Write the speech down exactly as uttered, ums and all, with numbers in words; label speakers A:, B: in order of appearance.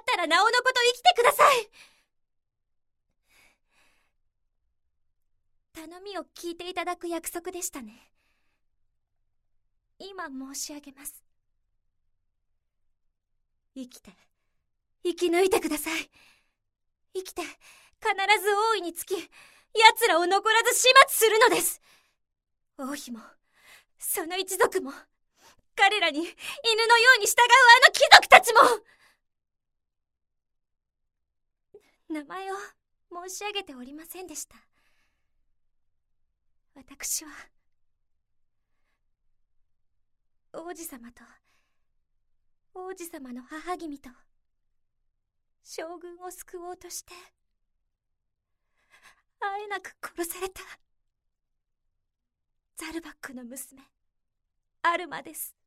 A: ったらなおのこと生きてください。頼みを聞いていただく約束でしたね。今申し上げます。生きて生き抜いてください。生きて必ず王位につき、奴らを残らず始末するのです。王妃もその一族も、彼らに犬のように従うあの貴族たちも。名前を申し上げておりませんでした。私は王子様と王子様の母君と将軍を救おうとしてあえなく殺されたザルバックの娘アルマです。